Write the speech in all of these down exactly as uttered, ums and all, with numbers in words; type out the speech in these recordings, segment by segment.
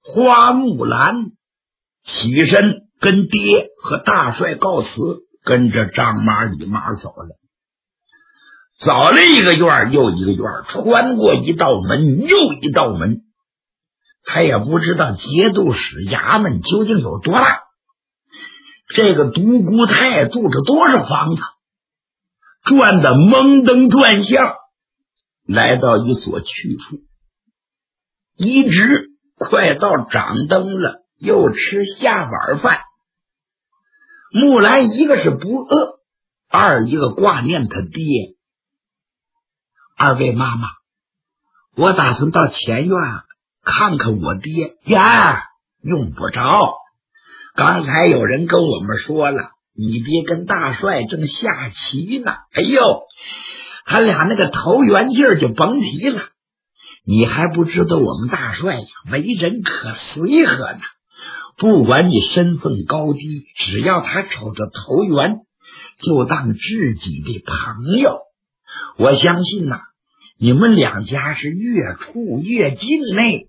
花木兰起身跟爹和大帅告辞，跟着张妈李妈走了。走了一个院又一个院，穿过一道门又一道门，他也不知道节度使衙门究竟有多大，这个独孤太住着多少房子，转的蒙登转向，来到一所去处，一直快到掌灯了，又吃下碗饭。木兰一个是不饿，二一个挂念他爹。二位妈妈，我打算到前院看看我爹。呀，用不着，刚才有人跟我们说了，你爹跟大帅正下棋呢。哎呦，他俩那个投缘劲儿就甭提了。你还不知道我们大帅呀，为人可随和呢。不管你身份高低，只要他瞅着投缘，就当知己的朋友。我相信呐、啊，你们两家是越处越近嘞。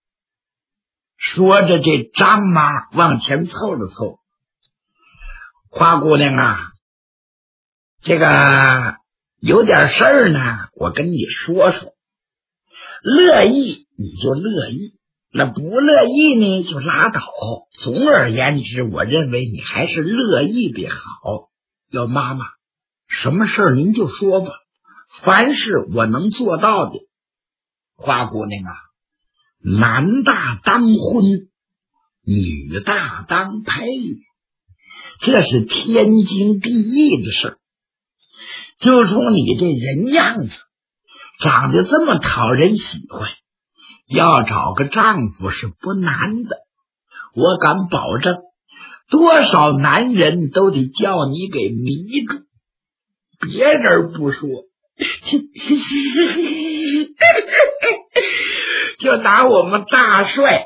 说着，这张妈往前凑了凑，花姑娘啊，这个有点事儿呢，我跟你说说。乐意你就乐意，那不乐意呢就拉倒。总而言之，我认为你还是乐意的好。要妈妈，什么事儿您就说吧，凡是我能做到的。花姑娘啊，男大当婚，女大当配，这是天经地义的事。就从你这人样子，长得这么讨人喜欢，要找个丈夫是不难的。我敢保证，多少男人都得叫你给迷住。别人不说，就拿我们大帅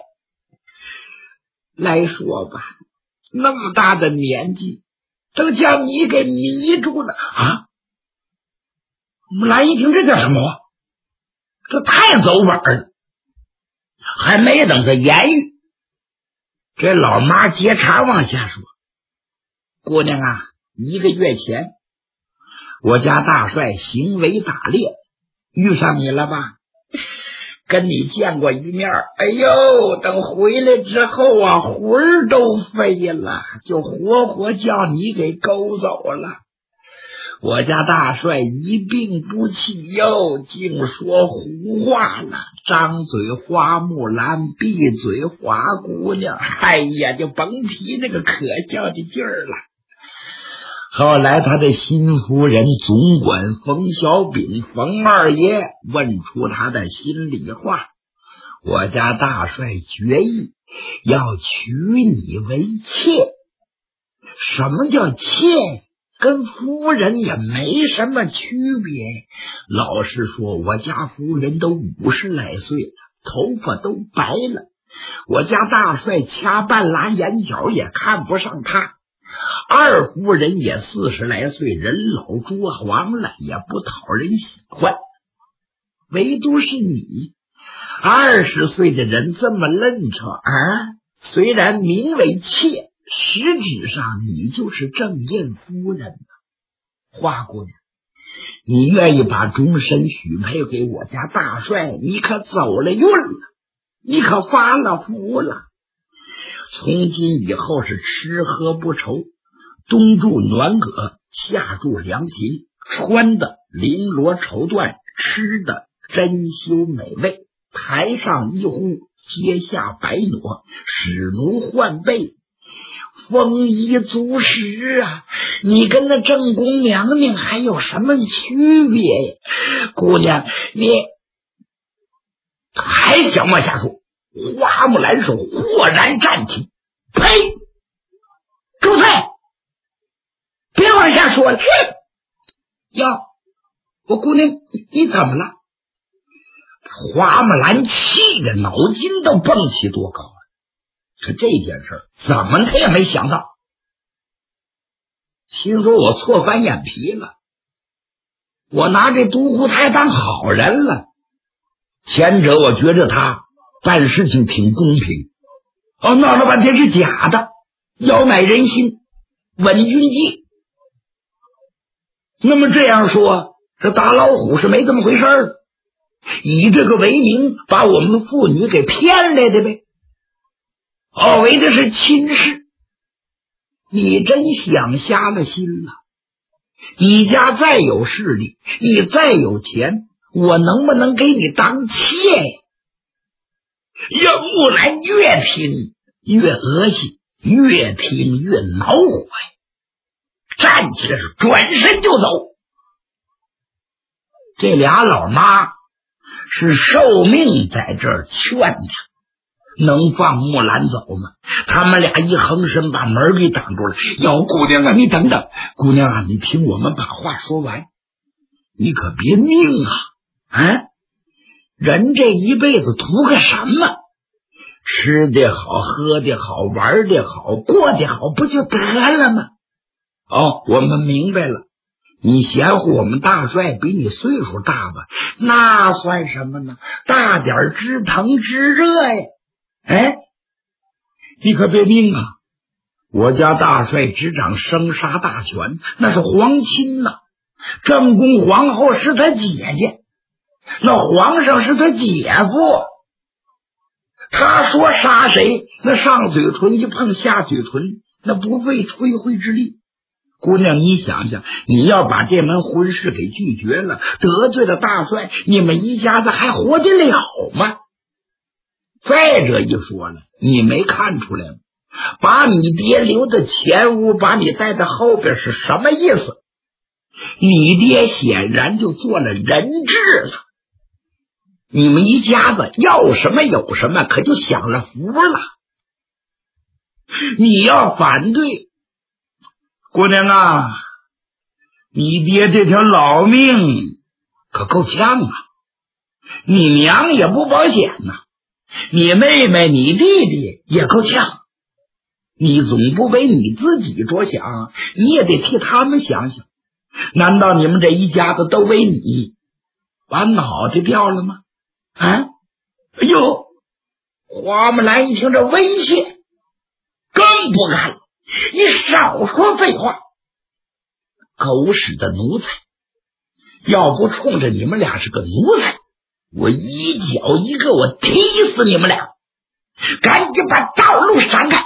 来说吧，那么大的年纪，都叫你给迷住了啊！木兰一听，这叫什么话？这太走本了。还没等他言语，这老妈接茬往下说：姑娘啊，一个月前我家大帅行为打猎，遇上你了吧？跟你见过一面，哎呦，等回来之后啊，魂儿都飞了，就活活叫你给勾走了。我家大帅一病不起哟，净说胡话了，张嘴花木兰，闭嘴花姑娘，哎呀，就甭提那个可笑的劲儿了。后来他的新夫人总管冯小炳冯二爷问出他的心里话，我家大帅决意要娶你为妾。什么叫妾？跟夫人也没什么区别。老实说，我家夫人都五十来岁了，头发都白了，我家大帅掐半拉眼角也看不上他。二夫人也四十来岁，人老珠黄了，也不讨人喜欢。唯独是你，二十岁的人这么愣扯啊！虽然名为妾，实质上你就是正印夫人。花姑娘，你愿意把终身许配给我家大帅，你可走了运了，你可发了福了。从今以后是吃喝不愁，冬住暖阁，夏住凉亭，穿的绫罗绸缎，吃的珍馐美味，台上一呼，阶下白挪，使奴换被，丰衣足食啊！你跟那正宫娘娘还有什么区别？姑娘，你还想往下说？花木兰手豁然站起，呸！住嘴！别往下说了。哟，我姑娘，你怎么了？花木兰气的脑筋都蹦起多高啊！可这件事怎么他也没想到，心说我错翻眼皮了，我拿这独孤太当好人了。前者我觉着他办事情挺公平， 哦，闹了半天是假的，要买人心，稳军计。那么这样说，这大老虎是没这么回事儿，以这个为名把我们的妇女给骗来的呗。哦，为的是亲事。你真想瞎了心了。你家再有势力，你再有钱，我能不能给你当妾呀？要木兰越听越恶心，越听越恼火呀，站起来转身就走。这俩老妈是受命在这儿劝他，能放木兰走吗？他们俩一横身把门给挡住了。哟，姑娘啊，你等等，姑娘啊，你听我们把话说完，你可别命啊！啊，人这一辈子图个什么？吃的好，喝的好，玩的好，过的好，不就得了吗？哦，我们明白了。你嫌乎我们大帅比你岁数大吧？那算什么呢？大点知疼知热呀！哎，你可别命啊！我家大帅执掌生杀大权，那是皇亲呐、啊。正宫皇后是他姐姐，那皇上是他姐夫。他说杀谁，那上嘴唇一碰下嘴唇，那不费吹灰之力。姑娘，你想想，你要把这门婚事给拒绝了，得罪了大帅，你们一家子还活得了吗？再者一说了，你没看出来吗？把你爹留在前屋，把你带到后边是什么意思？你爹显然就做了人质了。你们一家子要什么有什么，可就享了福了。你要反对，姑娘啊，你爹这条老命可够呛啊！你娘也不保险呐、啊，你妹妹你弟弟也够呛，你总不为你自己着想，你也得替他们想想。难道你们这一家子都为你把脑袋掉了吗？啊！哎呦，花木兰一听这威胁，更不干了。你少说废话，狗屎的奴才！要不冲着你们俩是个奴才，我一脚一个，我踢死你们俩！赶紧把道路闪开！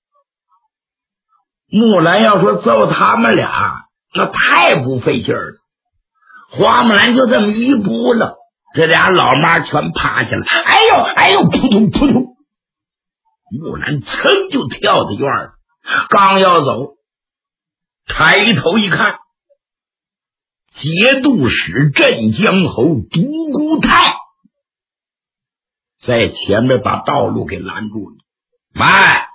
木兰要说揍他们俩，那太不费劲儿了。花木兰就这么一扑了，这俩老妈全趴下了。哎呦哎呦，扑通扑通！木兰噌就跳到院儿，刚要走，抬头一看，节度使镇江侯独孤泰在前面把道路给拦住了。慢！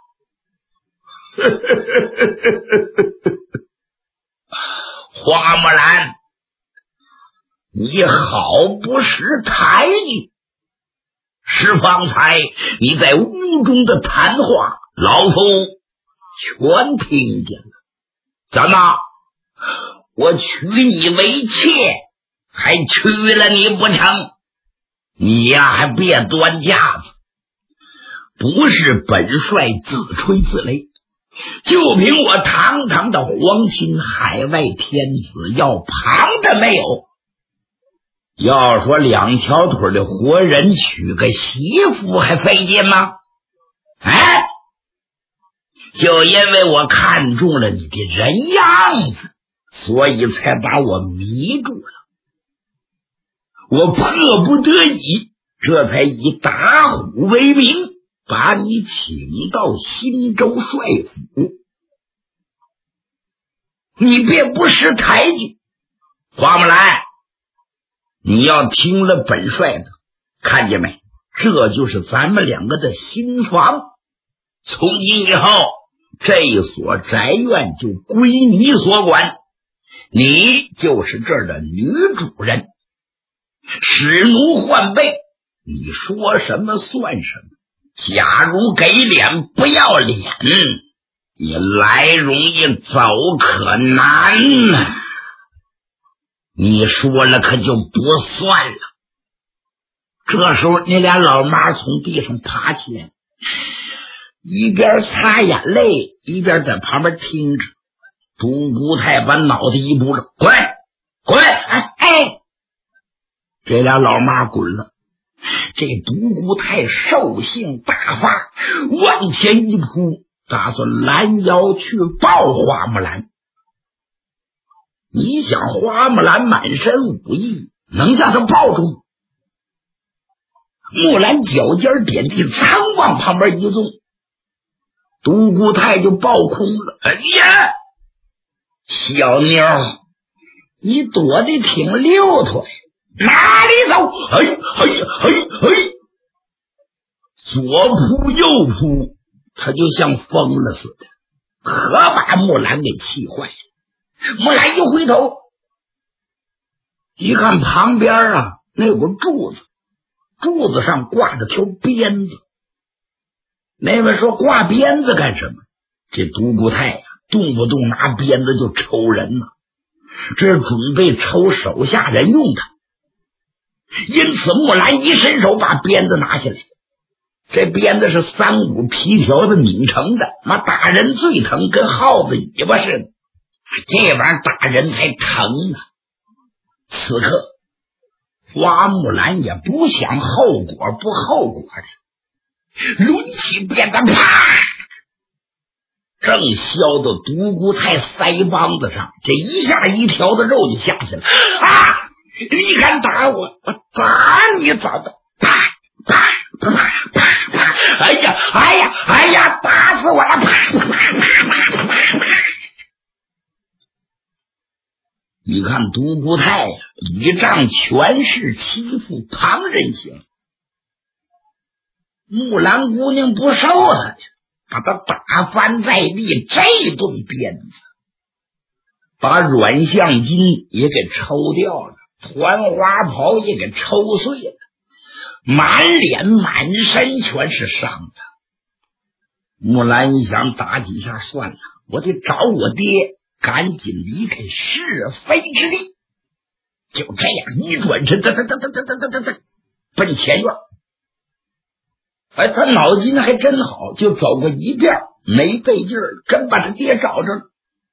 花木兰，你好不识抬举，是方才你在屋中的谈话，老夫全听见了。怎么，我娶你为妾，还娶了你不成？你呀，还别端架子！不是本帅自吹自擂，就凭我堂堂的皇亲海外天子，要旁的没有。要说两条腿的活人娶个媳妇还费劲吗？哎，就因为我看中了你的人样子，所以才把我迷住了。我迫不得已，这才以打虎为名，把你请到新州帅府。你别不识抬举，花木兰，你要听了本帅的，看见没？这就是咱们两个的新房。从今以后，这所宅院就归你所管，你就是这儿的女主人，使奴换婢，你说什么算什么。假如给脸不要脸，你来容易走可难呐、啊！你说了可就不算了。这时候那俩老妈从地上爬起来， 一边擦眼泪一边在旁边听着。独孤泰把脑袋一拨着，滚滚！哎哎，这俩老妈滚了。这独孤泰兽性大发，往前一扑，打算拦腰去抱花木兰。你想花木兰满身武艺，能将他抱住吗？木兰脚尖点地，噌往旁边一纵，独孤泰就抱空了。哎呀，小妞，你躲得挺溜腿，哪里走？哎哎哎哎！左扑右扑，他就像疯了似的，可把木兰给气坏了。木兰一回头，一看旁边啊，那有个柱子，柱子上挂着条鞭子。那位说挂鞭子干什么？这独孤泰呀、啊，动不动拿鞭子就抽人呢、啊，这是准备抽手下人用的。因此木兰一伸手把鞭子拿下来，这鞭子是三股皮条子拧成的，妈打人最疼，跟耗子尾巴似的，这玩意儿打人才疼啊！此刻花木兰也不想后果不后果的，抡起鞭子，啪，正削到独孤泰腮帮子上，这一下一条的肉就下去了。啊！你敢打我，我打你咋的？啪啪啪啪啪！哎呀哎呀哎呀，打死我了！啪啪啪啪啪啪啪！你看独孤泰呀、啊，倚仗权势欺负旁人行。木兰姑娘不受他的，把他打翻在地，这顿鞭子把阮相金也给抽掉了，团花袍也给抽碎了，满脸满身全是伤的。木兰一想，打几下算了，我得找我爹，赶紧离开是非之地。就这样一转身，哒哒哒哒哒哒哒哒，奔前院。哎，他脑筋还真好，就走过一遍，没费劲儿，真把他爹找着了。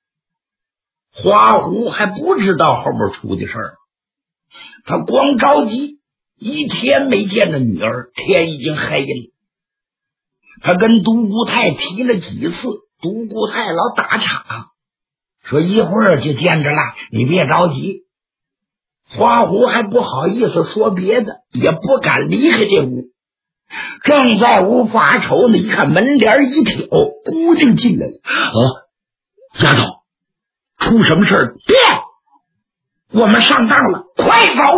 花狐还不知道后边出的事儿，他光着急，一天没见着女儿，天已经黑了。他跟独孤泰提了几次，独孤泰老打岔，说一会儿就见着了，你别着急。花狐还不好意思说别的，也不敢离开这屋。正在屋发愁呢，一看门帘一挑，姑娘进来了。啊，丫头，出什么事儿？别，我们上当了，快走！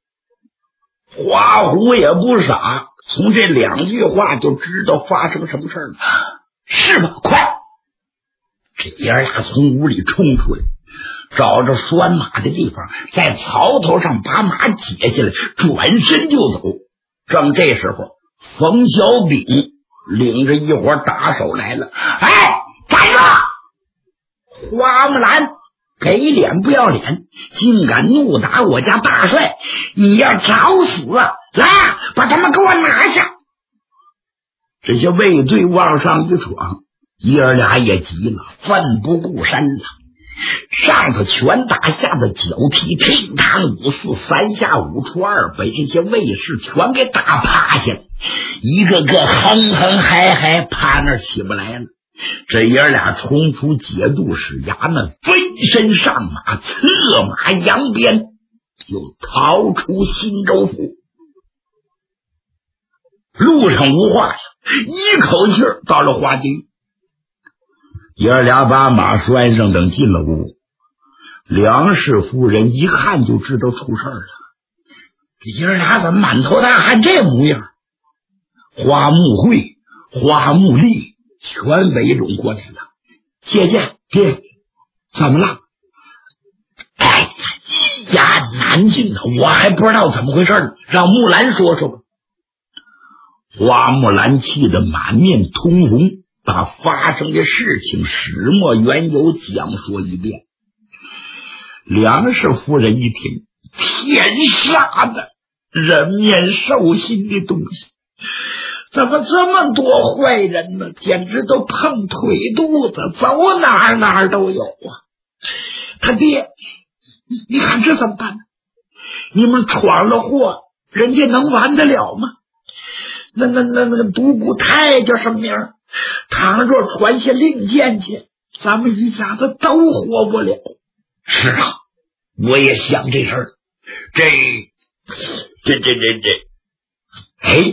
花狐也不傻，从这两句话就知道发生什么事儿了。是吧？快！这爷俩从屋里冲出来，找着拴马的地方，在槽头上把马解下来，转身就走。正这时候，冯小炳领着一伙打手来了。哎，站住！花木兰给脸不要脸，竟敢怒打我家大帅，你要找死啊！来，把他们给我拿下！这些卫队往上一闯，爷儿俩也急了，奋不顾身了，上头拳打，下的脚踢，乒乓五四，三下五除二，被这些卫士全给打趴下了，一个个哼哼嗨嗨，趴那儿起不来了。这爷儿俩冲出节度使衙门，飞身上马，策马扬鞭，就逃出新州府。路上无话呀，一口气儿到了花京。爷儿俩把马拴上，等进了屋，梁氏夫人一看就知道出事儿了。这爷儿俩怎么满头大汗这模样？花木会、花木丽全围拢过来了。姐姐，爹，怎么了？哎呀，一言难尽呢，我还不知道怎么回事呢，让木兰说说吧。花木兰气得满面通红，把发生的事情始末缘由讲说一遍。梁氏夫人一听，天杀的人面兽心的东西， 怎么这么多坏人呢？简直都碰腿肚子，走哪儿哪儿都有啊！他爹，你看这怎么办呢？你们闯了祸，人家能完得了吗？那那那那个独孤太叫什么名儿？倘若传下令箭去，咱们一家子都活不了。是啊，我也想这事儿。这这这这这，哎，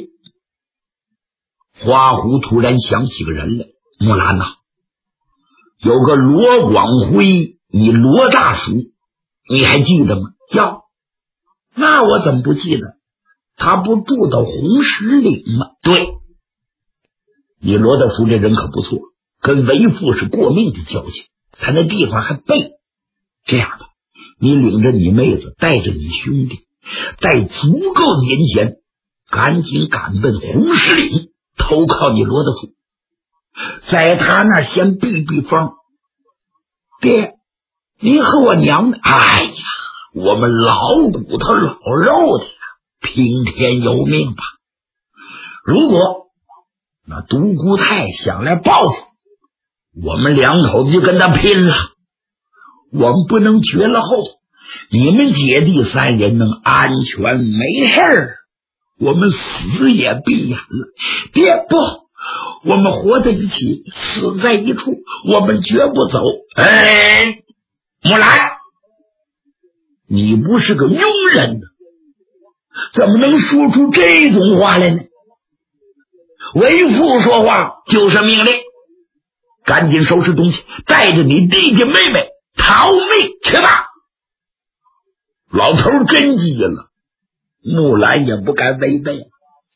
花狐突然想起个人来。木兰呐、啊，有个罗广辉，你罗大叔，你还记得吗？哟，那我怎么不记得？他不住到红石岭吗？对，你罗大叔这人可不错，跟为父是过命的交情，他那地方还背。这样吧，你领着你妹子，带着你兄弟，带足够的银钱，赶紧赶奔红石岭，投靠你罗大叔，在他那儿先避避风。爹，您和我娘呢？哎呀，我们老骨头老肉的听天由命吧。如果那独孤太想来报复，我们两口子就跟他拼了。我们不能绝了后，你们姐弟三人能安全没事儿，我们死也闭眼了。爹，不，我们活在一起，死在一处，我们绝不走。哎，木兰，你不是个庸人呢，怎么能说出这种话来呢？为父说话就是命令，赶紧收拾东西，带着你弟弟妹妹逃命去吧！老头真急了，木兰也不敢违背。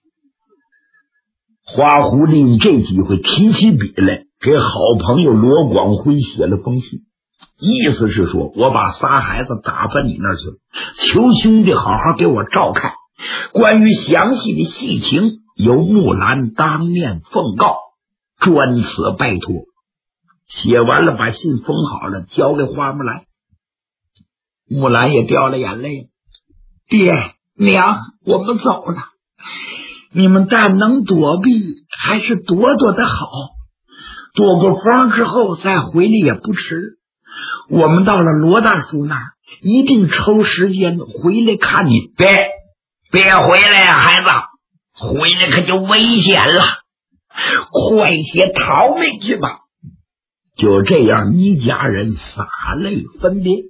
花狐利用这机会提起笔来，给好朋友罗广辉写了封信，意思是说，我把仨孩子打发你那儿去了，求兄弟好好给我照看。关于详细的细情，由木兰当面奉告，专此拜托。写完了，把信封好了，交给花木兰。木兰也掉了眼泪。爹娘，我们走了，你们但能躲避，还是躲躲的好。躲过风之后再回来也不迟。我们到了罗大叔那儿，一定抽时间回来看你。别别回来呀、啊，孩子，回来可就危险了，快些逃命去吧。就这样，一家人洒泪分别。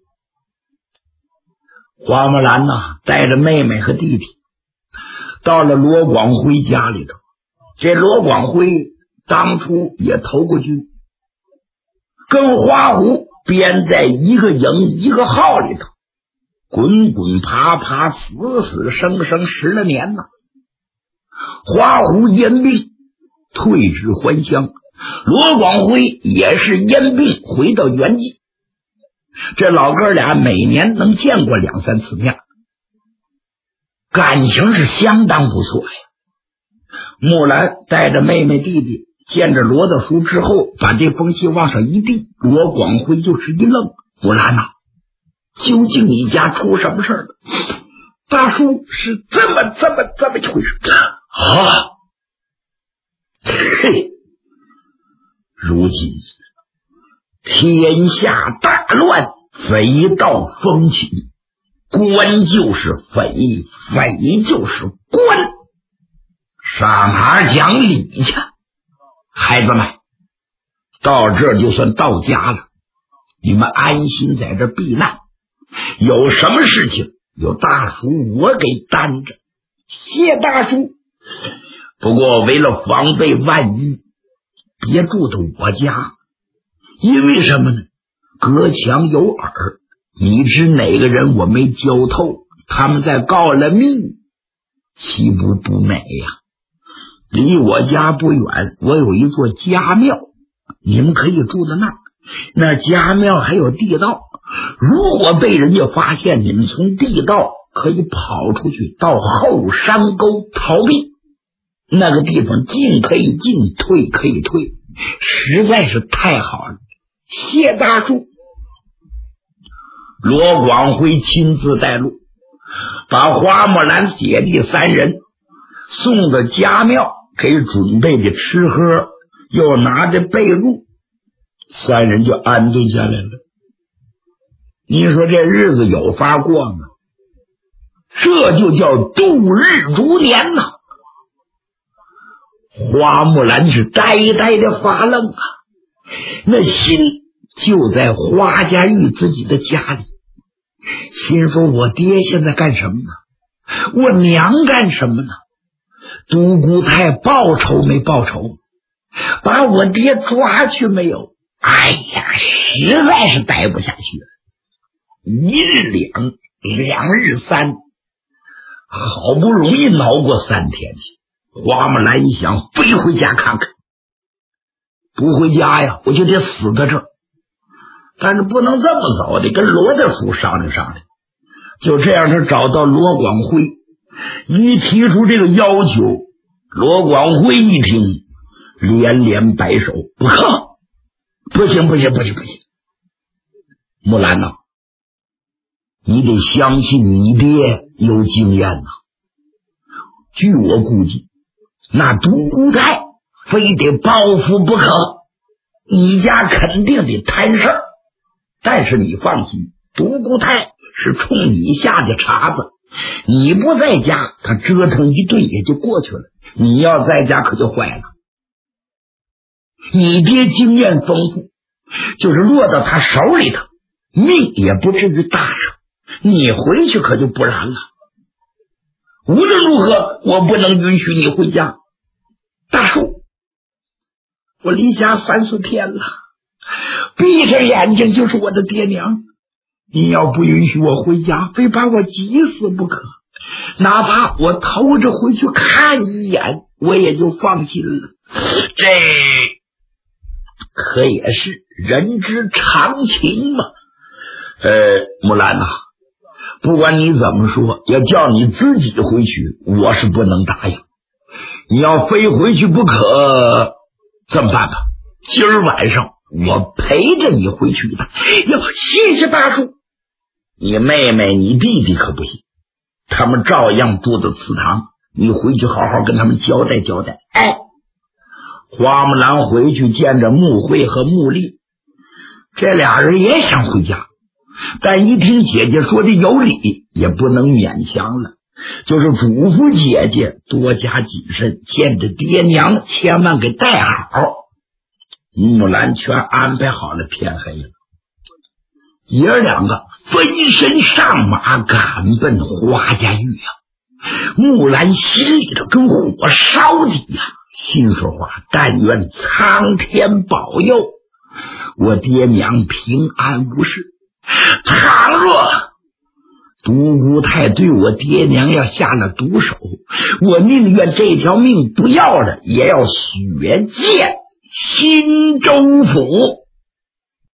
花木兰呐、啊，带着妹妹和弟弟到了罗广辉家里头。这罗广辉当初也投过军，跟花狐编在一个营一个号里头，滚滚爬爬，死死生生十来年呐。花狐因病退至还乡，罗广辉也是因病回到原籍。这老哥俩每年能见过两三次面，感情是相当不错呀。木兰带着妹妹弟弟见着罗大叔之后，把这封信往上一递，罗广辉就是一愣。木兰呐、啊，究竟你家出什么事了？大叔是这么这么这么一回事啊！嘿，如今天下大乱，匪盗风起，官就是匪，匪就是官，上哪儿讲理去？孩子们，到这儿就算到家了，你们安心在这避难，有什么事情有大叔我给担着。谢大叔。不过为了防备万一，别住到我家，因为什么呢？隔墙有耳，你知哪个人我没交透，他们再告了密，岂不不美呀？离我家不远，我有一座家庙，你们可以住在那儿。那家庙还有地道，如果被人家发现，你们从地道可以跑出去到后山沟逃避。那个地方进可以进，退可以退，实在是太好了。谢大叔。罗广辉亲自带路，把花木兰姐弟三人送到家庙， 给准备的吃喝，又拿着被褥，三人就安顿下来了。你说这日子有法过吗？这就叫度日如年呐！花木兰是呆呆的发愣啊，那心就在花家玉自己的家里，心说我爹现在干什么呢？我娘干什么呢？独孤太报仇没报仇？把我爹抓去没有？哎呀，实在是待不下去了。一日两，两日三，好不容易熬过三天去。花木兰一想，非回家看看，不回家呀，我就得死在这儿。但是不能这么走，得跟罗大叔商量商量。就这样，他找到罗广辉，一提出这个要求，罗广辉一听，连连摆手，不可，不行，不行，不行，不行！木兰呐，你得相信你爹有经验呐。据我估计，那独孤太非得报复不可，你家肯定得摊事儿。但是你放心，独孤太是冲你下的茬子，你不在家，他折腾一顿也就过去了。你要在家可就坏了。你爹经验丰富，就是落到他手里头，命也不至于大伤。你回去可就不然了。无论如何，我不能允许你回家。大叔，我离家三四天了，闭上眼睛就是我的爹娘。你要不允许我回家，非把我急死不可。哪怕我偷着回去看一眼，我也就放心了。这可也是人之常情嘛。呃，木兰呐、啊，不管你怎么说，要叫你自己回去，我是不能答应。你要非回去不可，这么办吧？今儿晚上我陪着你回去一趟。哟，谢谢大叔。你妹妹、你弟弟可不行，他们照样住在祠堂。你回去好好跟他们交代交代。哎，花木兰回去见着穆慧和穆丽，这俩人也想回家，但一听姐姐说的有理，也不能勉强了，就是嘱咐姐姐多加谨慎，见着爹娘千万给带好。木兰全安排好了，天黑了，爷儿两个分身上马，赶奔花家峪啊。木兰心里头跟火烧的呀，心说话，但愿苍天保佑我爹娘平安无事。倘若独孤太对我爹娘要下了毒手，我宁愿这条命不要了，也要血溅新州府。